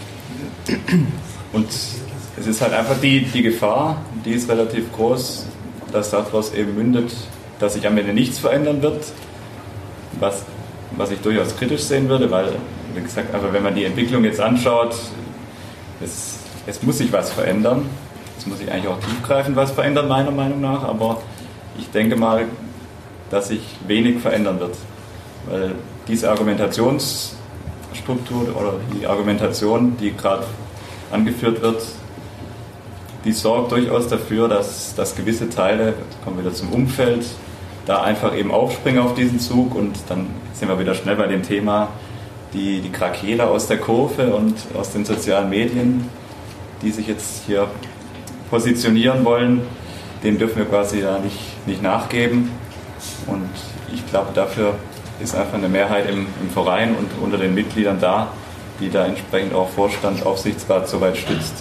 Und es ist halt einfach die Gefahr, die ist relativ groß, dass daraus eben mündet, dass sich am Ende nichts verändern wird, was ich durchaus kritisch sehen würde, weil, wie gesagt, aber wenn man die Entwicklung jetzt anschaut, es muss sich was verändern. Es muss sich eigentlich auch tiefgreifend was verändern, meiner Meinung nach, aber ich denke mal, dass sich wenig verändern wird, weil diese Argumentationsstruktur oder die Argumentation, die gerade angeführt wird, die sorgt durchaus dafür, dass gewisse Teile, kommen wir wieder zum Umfeld, da einfach eben aufspringen auf diesen Zug und dann sind wir wieder schnell bei dem Thema, die Krakeler aus der Kurve und aus den sozialen Medien, die sich jetzt hier positionieren wollen, dem dürfen wir quasi da nicht nachgeben und ich glaube, dafür ist einfach eine Mehrheit im Verein und unter den Mitgliedern da, die da entsprechend auch Vorstand, Aufsichtsrat soweit stützt.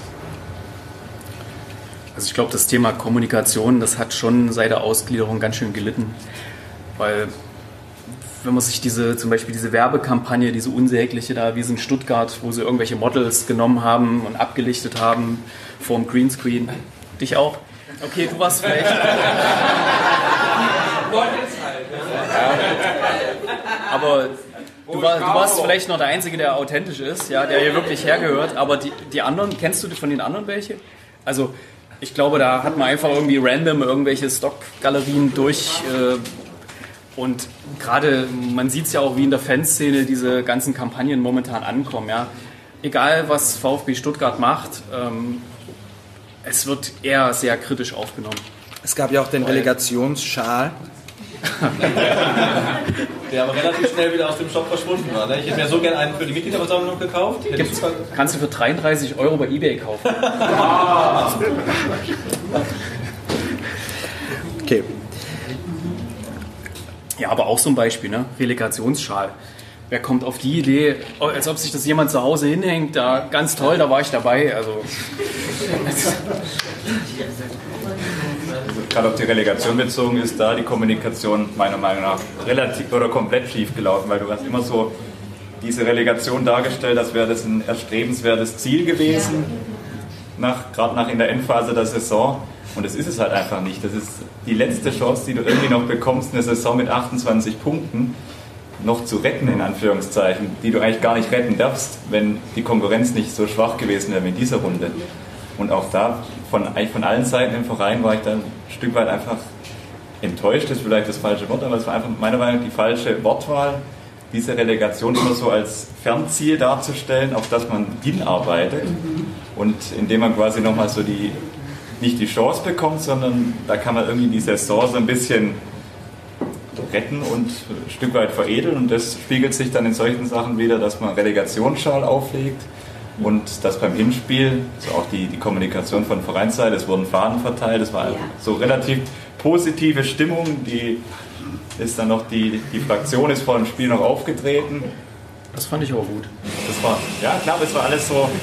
Also ich glaube, das Thema Kommunikation, das hat schon seit der Ausgliederung ganz schön gelitten, weil wenn man sich zum Beispiel diese Werbekampagne, diese unsägliche da, wie es in Stuttgart, wo sie irgendwelche Models genommen haben und abgelichtet haben vorm Greenscreen. Dich auch? Okay, du warst vielleicht... Aber du warst vielleicht noch der Einzige, der authentisch ist, ja, der hier wirklich hergehört, aber die anderen, kennst du von den anderen welche? Also ich glaube, da hat man einfach irgendwie random irgendwelche Stockgalerien durch und gerade, man sieht es ja auch, wie in der Fanszene diese ganzen Kampagnen momentan ankommen. Ja. Egal, was VfB Stuttgart macht, es wird eher sehr kritisch aufgenommen. Es gab ja auch den Relegationsschal. Der aber relativ schnell wieder aus dem Shop verschwunden war. Ne? Ich hätte mir so gerne einen für die Mitgliederversammlung gekauft. Kannst du für 33 € bei eBay kaufen. Okay. Ja, aber auch so ein Beispiel, ne? Relegationsschal. Wer kommt auf die Idee, als ob sich das jemand zu Hause hinhängt, da ganz toll, da war ich dabei. Also gerade auf die Relegation bezogen ist da die Kommunikation meiner Meinung nach relativ oder komplett schief gelaufen, weil du hast immer so diese Relegation dargestellt, als wäre das ein erstrebenswertes Ziel gewesen, gerade nach in der Endphase der Saison. Und das ist es halt einfach nicht. Das ist die letzte Chance, die du irgendwie noch bekommst, eine Saison mit 28 Punkten, noch zu retten, in Anführungszeichen, die du eigentlich gar nicht retten darfst, wenn die Konkurrenz nicht so schwach gewesen wäre wie in dieser Runde. Und auch da, eigentlich von allen Seiten im Verein war ich dann ein Stück weit einfach enttäuscht, ist vielleicht das falsche Wort, aber es war einfach meiner Meinung nach die falsche Wortwahl, diese Relegation immer so als Fernziel darzustellen, auf das man hinarbeitet und indem man quasi nochmal so nicht die Chance bekommt, sondern da kann man irgendwie die Saison so ein bisschen retten und ein Stück weit veredeln und das spiegelt sich dann in solchen Sachen wieder, dass man Relegationsschal auflegt und dass beim Hinspiel, also auch die Kommunikation von Vereinsseite, es wurden Fahnen verteilt, es war so relativ positive Stimmung, die Fraktion ist vor dem Spiel noch aufgetreten. Das fand ich auch gut. Das war, ja klar, das war alles so.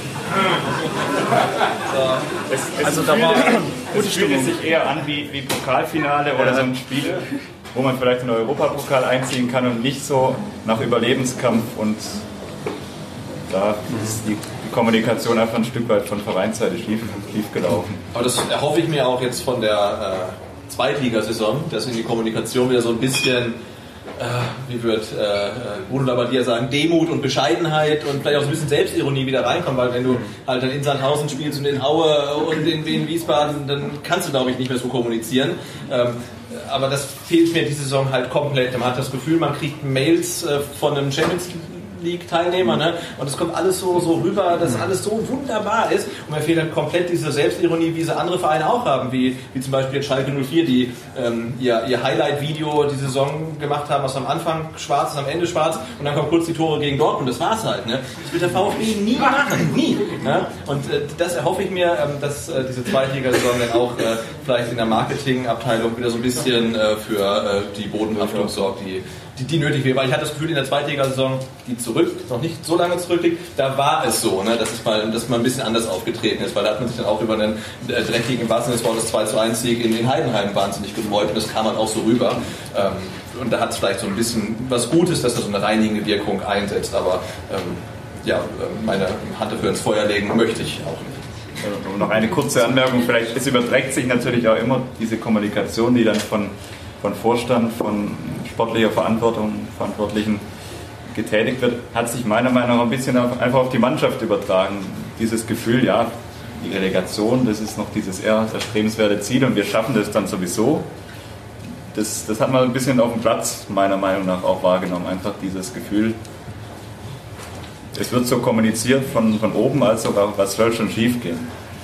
Es fühlte sich eher an wie Pokalfinale oder so ein Spiel, wo man vielleicht in den Europapokal einziehen kann und nicht so nach Überlebenskampf und da ist die Kommunikation einfach ein Stück weit von Vereinsseite schief gelaufen. Aber das erhoffe ich mir auch jetzt von der Zweitligasaison, dass in die Kommunikation wieder so ein bisschen, wie wird Bruno Labbadia sagen, Demut und Bescheidenheit und vielleicht auch so ein bisschen Selbstironie wieder reinkommt, weil wenn du halt dann in Sandhausen spielst und in Aue und in Wiesbaden, dann kannst du, glaube ich, nicht mehr so kommunizieren. Aber das fehlt mir diese Saison halt komplett. Man hat das Gefühl, man kriegt Mails von einem Champions League-Teilnehmer, ne? Und es kommt alles so rüber, dass alles so wunderbar ist und mir fehlt dann komplett diese Selbstironie, wie sie andere Vereine auch haben, wie zum Beispiel Schalke 04, die ihr Highlight-Video die Saison gemacht haben, was am Anfang schwarz ist, am Ende schwarz und dann kommen kurz die Tore gegen Dortmund, das war's halt. Ne? Das wird der VfB nie machen, nie. Ne? Und das erhoffe ich mir, dass diese Zweitliga-Saison dann auch vielleicht in der Marketingabteilung wieder so ein bisschen für die Bodenhaftung sorgt, die nötig wäre, weil ich hatte das Gefühl, in der Zweitligasaison, die noch nicht so lange zurückliegt, da war es so, ne, dass man ein bisschen anders aufgetreten ist, weil da hat man sich dann auch über einen dreckigen, wahrscheinlich das war das 2:1-Sieg in Heidenheim wahnsinnig gefreut und das kam dann auch so rüber. Und da hat es vielleicht so ein bisschen was Gutes, dass da so eine reinigende Wirkung einsetzt, aber meine Hand dafür ins Feuer legen möchte ich auch nicht. Und noch eine kurze Anmerkung, vielleicht, es überträgt sich natürlich auch immer diese Kommunikation, die dann von Vorstand, von sportlicher Verantwortlichen getätigt wird, hat sich meiner Meinung nach ein bisschen einfach auf die Mannschaft übertragen. Dieses Gefühl, ja, die Relegation, das ist noch dieses eher erstrebenswerte Ziel und wir schaffen das dann sowieso. Das hat man ein bisschen auf dem Platz, meiner Meinung nach, auch wahrgenommen. Einfach dieses Gefühl, es wird so kommuniziert von oben, also was soll schon schief gehen.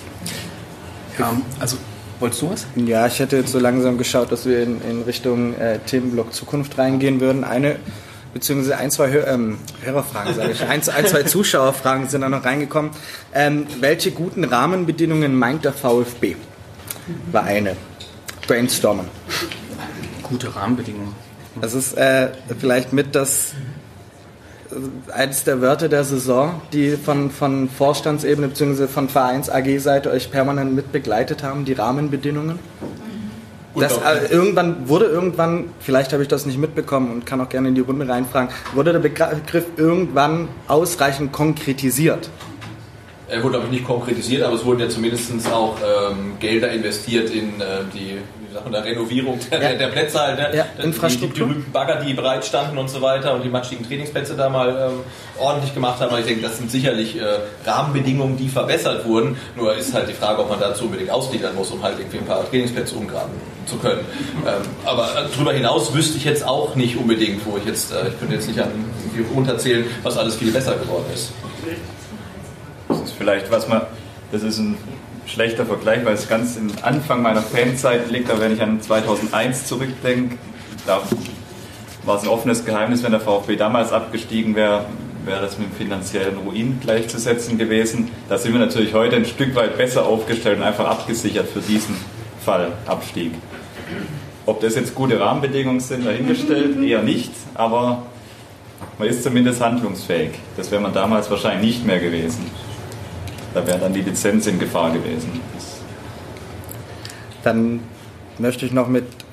Also wolltest du was? Ja, ich hätte jetzt so langsam geschaut, dass wir in Richtung Themenblock Zukunft reingehen würden. Beziehungsweise ein, zwei Hörerfragen, sage ich. Ein, zwei Zuschauerfragen sind da noch reingekommen. Welche guten Rahmenbedingungen meint der VfB? War eine. Brainstormen. Gute Rahmenbedingungen. Das ist vielleicht mit eines der Wörter der Saison, die von Vorstandsebene bzw. von Vereins AG-Seite euch permanent mit begleitet haben, die Rahmenbedingungen? Das, irgendwann, vielleicht habe ich das nicht mitbekommen und kann auch gerne in die Runde reinfragen, wurde der Begriff irgendwann ausreichend konkretisiert? Er wurde, glaube ich, nicht konkretisiert, aber es wurden ja zumindest auch Gelder investiert in die Renovierung der Plätze halt, ne? Ja, Infrastruktur. Die berühmten Bagger, die bereit standen und so weiter und die matschigen Trainingsplätze da mal ordentlich gemacht haben. Aber ich denke, das sind sicherlich Rahmenbedingungen, die verbessert wurden. Nur ist halt die Frage, ob man dazu unbedingt ausgliedern muss, um halt irgendwie ein paar Trainingsplätze umgraben zu können. Aber darüber hinaus wüsste ich jetzt auch nicht unbedingt, wo ich könnte jetzt nicht runterzählen, was alles viel besser geworden ist. Das ist vielleicht das ist ein schlechter Vergleich, weil es ganz im Anfang meiner Fanzeit liegt, aber wenn ich an 2001 zurückdenke, da war es ein offenes Geheimnis, wenn der VfB damals abgestiegen wäre, wäre das mit dem finanziellen Ruin gleichzusetzen gewesen. Da sind wir natürlich heute ein Stück weit besser aufgestellt und einfach abgesichert für diesen Fall Abstieg. Ob das jetzt gute Rahmenbedingungen sind, dahingestellt, eher nicht, aber man ist zumindest handlungsfähig. Das wäre man damals wahrscheinlich nicht mehr gewesen. Da wäre dann die Lizenz in Gefahr gewesen. Dann möchte ich noch mit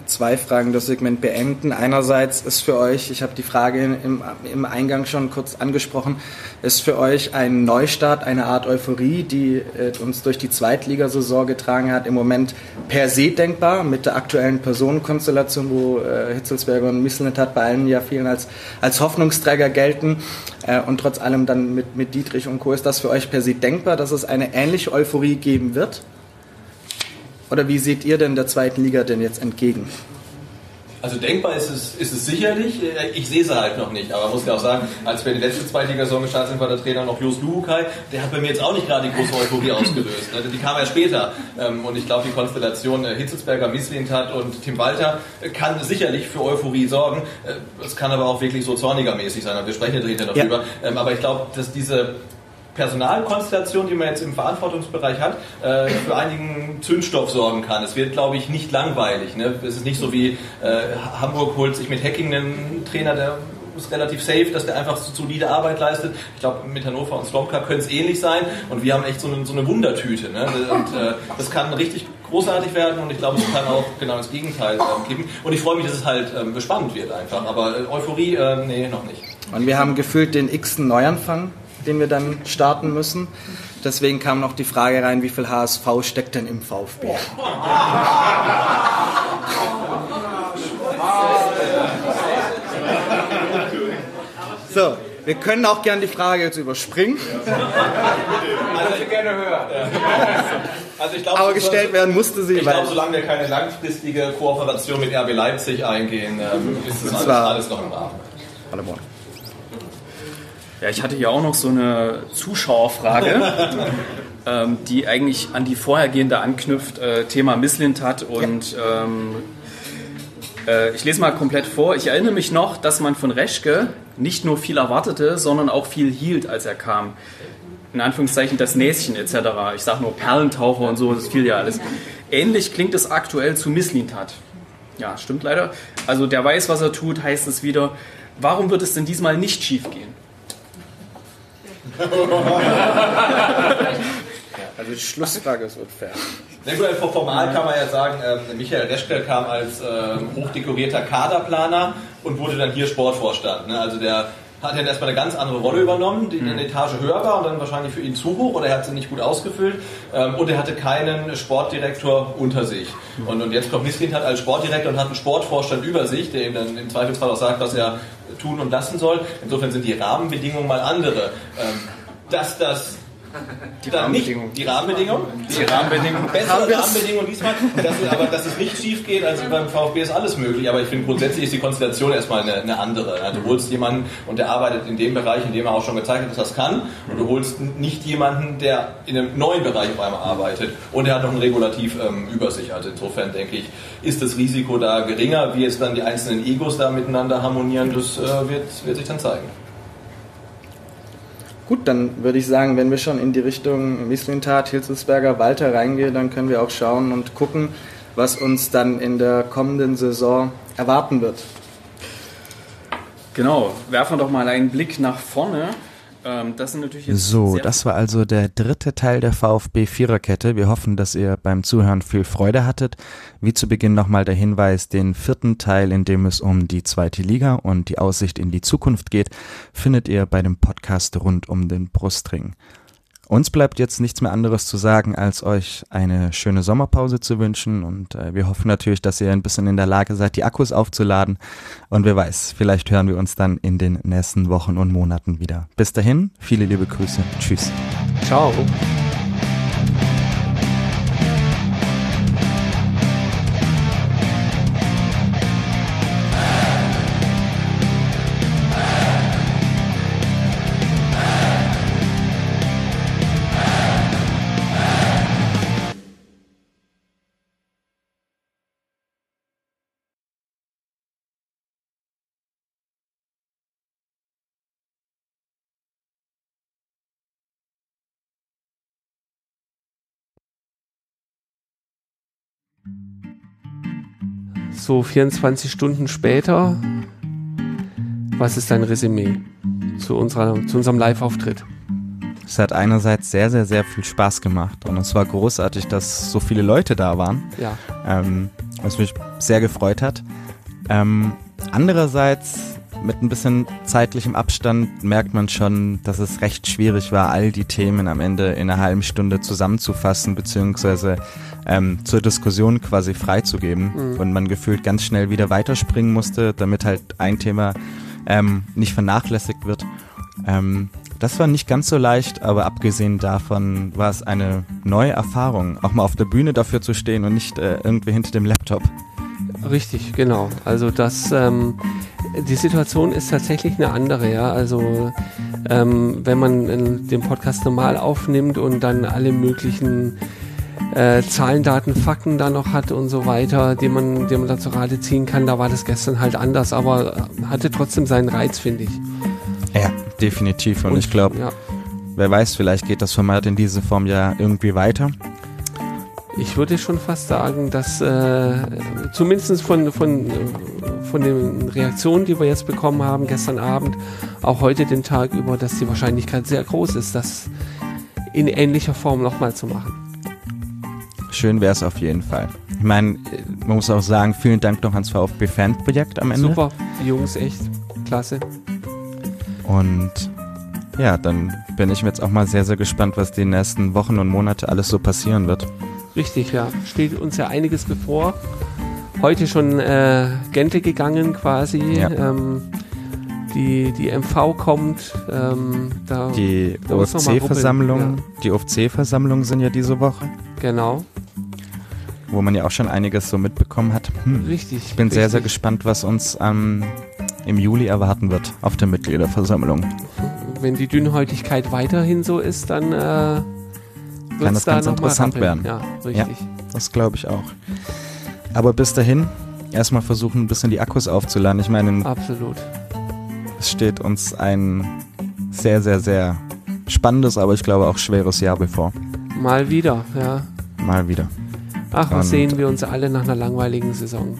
2 Fragen das Segment beenden. Einerseits ist für euch, ich habe die Frage im Eingang schon kurz angesprochen, ist für euch ein Neustart, eine Art Euphorie, die uns durch die Zweitligasaison getragen hat, im Moment per se denkbar mit der aktuellen Personenkonstellation, wo Hitzelsberger und Mislintat bei allen ja vielen als Hoffnungsträger gelten und trotz allem dann mit Dietrich und Co. Ist das für euch per se denkbar, dass es eine ähnliche Euphorie geben wird? Oder wie seht ihr denn der zweiten Liga denn jetzt entgegen? Also denkbar ist es sicherlich, ich sehe sie halt noch nicht, aber man muss ja auch sagen, als wir die letzte Zweitligasaison gestartet sind, war der Trainer noch Jos Luhukai, der hat bei mir jetzt auch nicht gerade die große Euphorie ausgelöst, die kam ja später und ich glaube die Konstellation Hitzelsberger, Mislintat und Tim Walter kann sicherlich für Euphorie sorgen, es kann aber auch wirklich so zornigermäßig sein, wir sprechen ja noch drüber, aber ich glaube, dass diese Personalkonstellation, die man jetzt im Verantwortungsbereich hat, für einigen Zündstoff sorgen kann. Es wird, glaube ich, nicht langweilig. Ne? Es ist nicht so wie Hamburg holt sich mit Hacking einen Trainer, der ist relativ safe, dass der einfach solide Arbeit leistet. Ich glaube, mit Hannover und Slomka könnte es ähnlich sein und wir haben echt so eine Wundertüte. Ne? Und das kann richtig großartig werden und ich glaube, es kann auch genau das Gegenteil geben. Und ich freue mich, dass es halt spannend wird einfach. Aber Euphorie, nee, noch nicht. Und wir haben gefühlt den x-ten Neuanfang, den wir dann starten müssen. Deswegen kam noch die Frage rein, wie viel HSV steckt denn im VfB? So, wir können auch gerne die Frage jetzt überspringen. Also ich gerne hören. Also ich glaub, aber gestellt werden musste sie. Ich glaube, solange wir keine langfristige Kooperation mit RB Leipzig eingehen, ist das alles noch im Rahmen. Paderborn. Ja, ich hatte hier auch noch so eine Zuschauerfrage, die eigentlich an die vorhergehende anknüpft, Thema Mislintat und ich lese mal komplett vor. Ich erinnere mich noch, dass man von Reschke nicht nur viel erwartete, sondern auch viel hielt, als er kam. In Anführungszeichen das Näschen etc. Ich sage nur Perlentaucher und so, das fiel ja alles. Ähnlich klingt es aktuell zu Mislintat. Ja, stimmt leider. Also der weiß, was er tut, heißt es wieder. Warum wird es denn diesmal nicht schief gehen? Also die Schlussfrage ist unfair. Sehr gut, formal kann man ja sagen, Michael Reschke kam als hochdekorierter Kaderplaner und wurde dann hier Sportvorstand. Ne? Also der hat dann erstmal eine ganz andere Rolle übernommen, die eine Etage höher war und dann wahrscheinlich für ihn zu hoch oder er hat sie nicht gut ausgefüllt und er hatte keinen Sportdirektor unter sich. Und jetzt kommt Mislintat als Sportdirektor und hat einen Sportvorstand über sich, der ihm dann im Zweifelsfall auch sagt, was er tun und lassen soll. Insofern sind die Rahmenbedingungen mal andere. Die Rahmenbedingungen bessere Rahmenbedingungen diesmal, aber dass es nicht schief geht, also beim VfB ist alles möglich, aber ich finde grundsätzlich ist die Konstellation erstmal eine andere. Also du holst jemanden und der arbeitet in dem Bereich, in dem er auch schon gezeigt hat, dass er das kann und du holst nicht jemanden, der in einem neuen Bereich auf einmal arbeitet und der hat noch ein Regulativ über sich. Also insofern denke ich, ist das Risiko da geringer, wie jetzt dann die einzelnen Egos da miteinander harmonieren, das wird sich dann zeigen. Gut, dann würde ich sagen, wenn wir schon in die Richtung Mislintat, Hitzelsberger, Walter reingehen, dann können wir auch schauen und gucken, was uns dann in der kommenden Saison erwarten wird. Genau, werfen wir doch mal einen Blick nach vorne. Das sind natürlich jetzt das war also der dritte Teil der VfB-Viererkette. Wir hoffen, dass ihr beim Zuhören viel Freude hattet. Wie zu Beginn nochmal der Hinweis, den vierten Teil, in dem es um die zweite Liga und die Aussicht in die Zukunft geht, findet ihr bei dem Podcast rund um den Brustring. Uns bleibt jetzt nichts mehr anderes zu sagen, als euch eine schöne Sommerpause zu wünschen und wir hoffen natürlich, dass ihr ein bisschen in der Lage seid, die Akkus aufzuladen und wer weiß, vielleicht hören wir uns dann in den nächsten Wochen und Monaten wieder. Bis dahin, viele liebe Grüße. Tschüss. Ciao. So 24 Stunden später, was ist dein Resümee zu unserem Live-Auftritt? Es hat einerseits sehr, sehr, sehr viel Spaß gemacht und es war großartig, dass so viele Leute da waren. Ja. was mich sehr gefreut hat. Andererseits, mit ein bisschen zeitlichem Abstand merkt man schon, dass es recht schwierig war, all die Themen am Ende in einer halben Stunde zusammenzufassen, beziehungsweise zur Diskussion quasi freizugeben und man gefühlt ganz schnell wieder weiterspringen musste, damit halt ein Thema nicht vernachlässigt wird. Das war nicht ganz so leicht, aber abgesehen davon war es eine neue Erfahrung, auch mal auf der Bühne dafür zu stehen und nicht irgendwie hinter dem Laptop. Richtig, genau. Also die Situation ist tatsächlich eine andere, ja. Also wenn man den Podcast normal aufnimmt und dann alle möglichen Zahlen, Daten, Fakten da noch hat und so weiter, die man da zur Rate ziehen kann, da war das gestern halt anders, aber hatte trotzdem seinen Reiz, finde ich. Ja, definitiv. Und ich glaube, wer weiß, vielleicht geht das Format in dieser Form ja irgendwie weiter. Ich würde schon fast sagen, dass zumindest von den Reaktionen, die wir jetzt bekommen haben, gestern Abend, auch heute den Tag über, dass die Wahrscheinlichkeit sehr groß ist, das in ähnlicher Form nochmal zu machen. Schön wäre es auf jeden Fall. Ich meine, man muss auch sagen, vielen Dank noch ans VfB-Fan-Projekt am Ende. Super, die Jungs, echt klasse. Und ja, dann bin ich jetzt auch mal sehr, sehr gespannt, was die nächsten Wochen und Monate alles so passieren wird. Richtig, ja. Steht uns ja einiges bevor. Heute schon Gente gegangen quasi. Ja. Die MV kommt. Die OFC-Versammlung. Ja. Die OFC-Versammlung sind ja diese Woche. Genau. Wo man ja auch schon einiges so mitbekommen hat. Richtig. Ich bin sehr, sehr gespannt, was uns im Juli erwarten wird auf der Mitgliederversammlung. Wenn die Dünnhäutigkeit weiterhin so ist, dann kann das ganz interessant werden. Ja, richtig. Ja, das glaube ich auch. Aber bis dahin erstmal versuchen, ein bisschen die Akkus aufzuladen. Ich meine, absolut. Es steht uns ein sehr, sehr, sehr spannendes, aber ich glaube auch schweres Jahr bevor. Mal wieder, ja. Mal wieder. Ach, was sehen wir uns alle nach einer langweiligen Saison?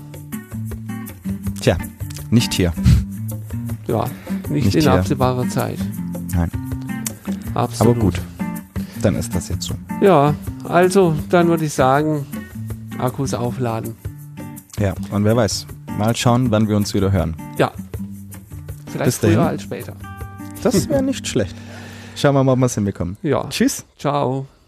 Tja, nicht hier. Ja, nicht in absehbarer Zeit. Nein. Absolut. Aber gut, dann ist das jetzt so. Ja, also, dann würde ich sagen, Akkus aufladen. Ja, und wer weiß, mal schauen, wann wir uns wieder hören. Ja, vielleicht früher als später. Das wäre nicht schlecht. Schauen wir mal, ob wir es hinbekommen. Ja. Tschüss. Ciao.